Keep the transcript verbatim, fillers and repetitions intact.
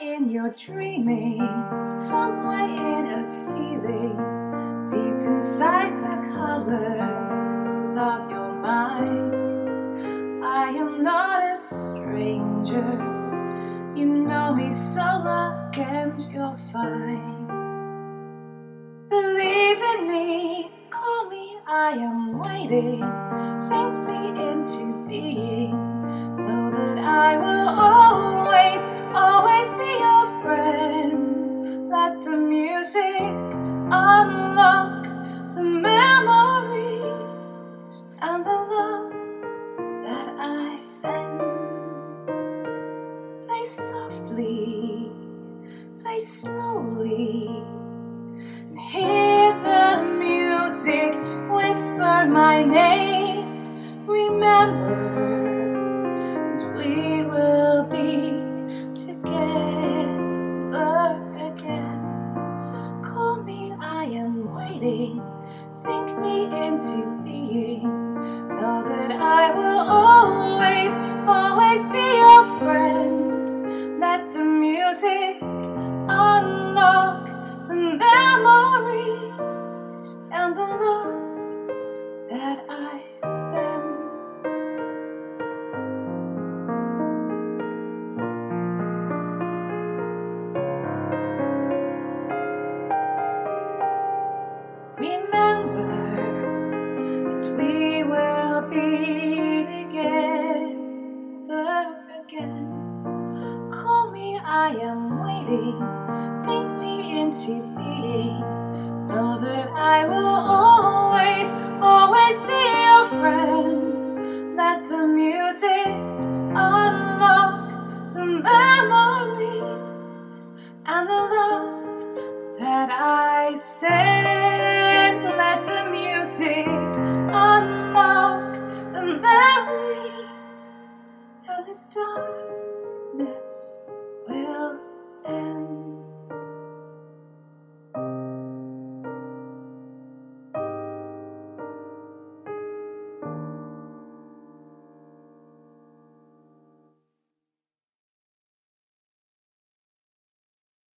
in your dreaming, somewhere in a feeling, deep inside the colors of your mind. I am not a stranger, you know me so long and you're fine. Believe in me, call me, I am waiting. Think me into being. Know that I will always, always be your friend. Let the music unlock the memories and the love that I send. Play softly, play slowly. Hear the music whisper my name. Remember, and we will be together again. Call me, I am waiting. Think me into being. Know that I will always, always be your friend. Let the music unlock the memories and the love that I send. Remember that we will be together again. Call me, I am waiting. Think me into being. Know that I will always, always be your friend. Let the music unlock the memories and the love that I send. Let the music unlock the memories, and this darkness will end.